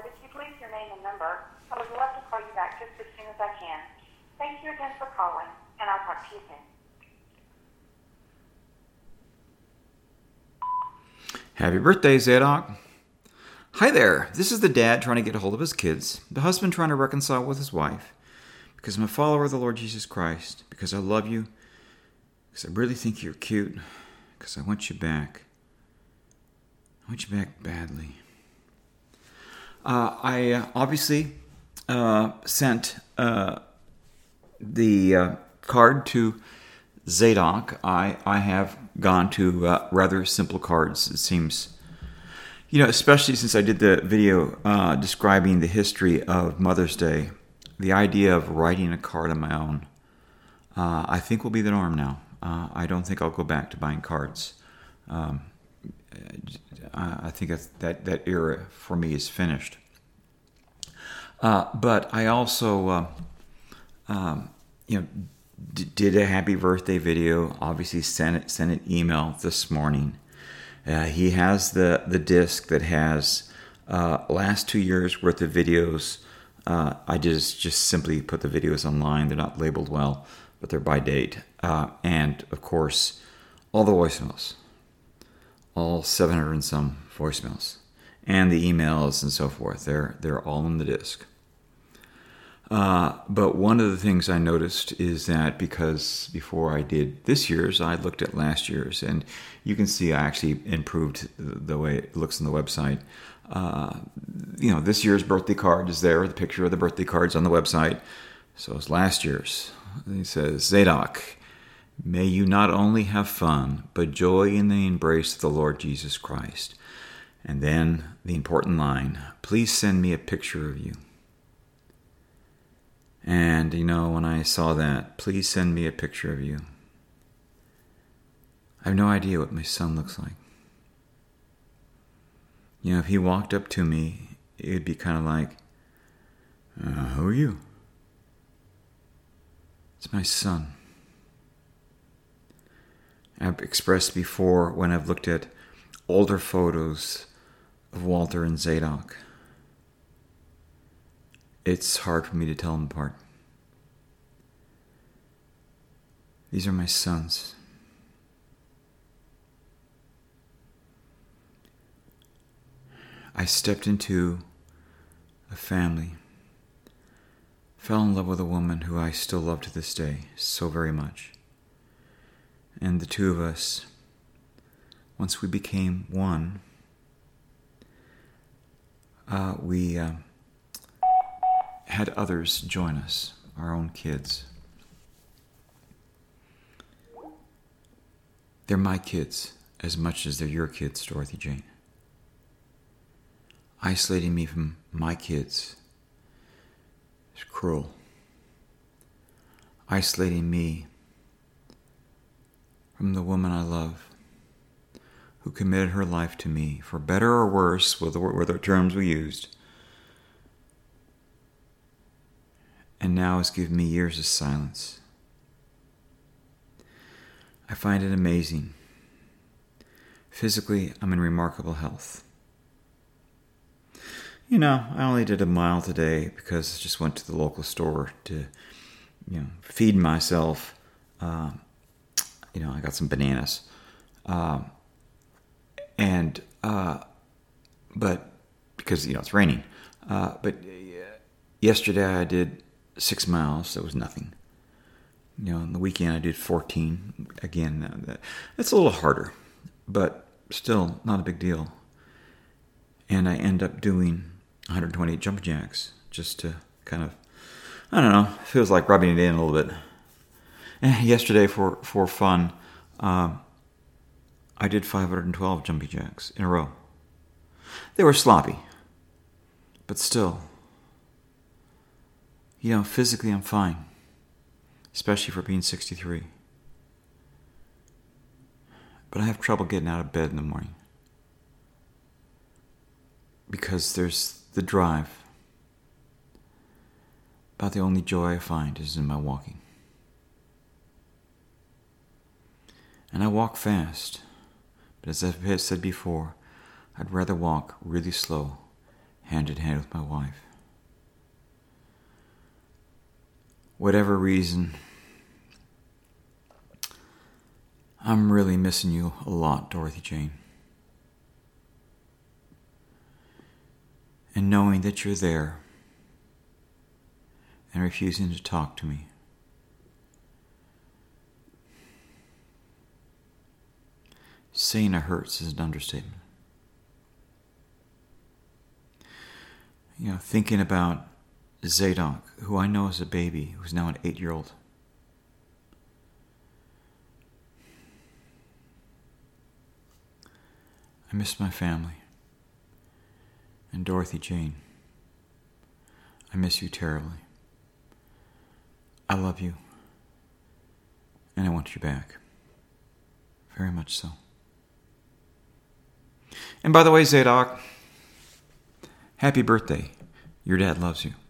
if you'd leave your name and number, I would love to call you back just as soon as I can. Thank you again for calling, and I'll talk to you soon. Happy birthday, Zadok. Hi there. This is the dad trying to get a hold of his kids, the husband trying to reconcile with his wife, because I'm a follower of the Lord Jesus Christ, because I love you, because I really think you're cute, because I want you back. I want you back badly. I obviously sent the card to Zadok. I have gone to rather simple cards, it seems. You know, especially since I did the video describing the history of Mother's Day, the idea of writing a card on my own, I think will be the norm now. I don't think I'll go back to buying cards. I think that era for me is finished. But I also, did a happy birthday video. Obviously, sent an email this morning. He has the disc that has last 2 years worth of videos. I just simply put the videos online. They're not labeled well, but they're by date. And of course, all the voicemails, all 700 and some voicemails, and the emails and so forth. They're all in the disc. But one of the things I noticed is that because before I did this year's, I looked at last year's, and you can see I actually improved the way it looks on the website. This year's birthday card is there. The picture of the birthday card's on the website. So it's last year's. He says, Zadok, may you not only have fun, but joy in the embrace of the Lord Jesus Christ. And then the important line, please send me a picture of you. And, when I saw that, please send me a picture of you, I have no idea what my son looks like. If he walked up to me, it would be kind of like, who are you? It's my son. I've expressed before when I've looked at older photos of Walter and Zadok, it's hard for me to tell them apart. These are my sons. I stepped into a family, fell in love with a woman who I still love to this day so very much. And the two of us, once we became one, we had others join us, our own kids. They're my kids as much as they're your kids, Dorothy Jane. Isolating me from my kids is cruel. Isolating me from the woman I love, who committed her life to me, for better or worse, were the terms we used, and now has given me years of silence. I find it amazing. Physically, I'm in remarkable health. I only did a mile today because I just went to the local store to, feed myself. I got some bananas. But because, it's raining. But yesterday I did 6 miles. That was nothing. On the weekend I did 14. Again, that's a little harder, but still not a big deal. And I end up doing 128 jumping jacks just to kind of, feels like rubbing it in a little bit. And yesterday for fun, I did 512 jumping jacks in a row. They were sloppy, but still, physically I'm fine. Especially for being 63. But I have trouble getting out of bed in the morning. Because there's the drive. About the only joy I find is in my walking. And I walk fast. But as I've said before, I'd rather walk really slow hand in hand with my wife. Whatever reason, I'm really missing you a lot, Dorothy Jane. And knowing that you're there and refusing to talk to me, saying it hurts is an understatement. Thinking about Zadok, who I know as a baby, who's now an 8-year-old. I miss my family. And Dorothy Jane, I miss you terribly. I love you. And I want you back. Very much so. And by the way, Zadok, happy birthday. Your dad loves you.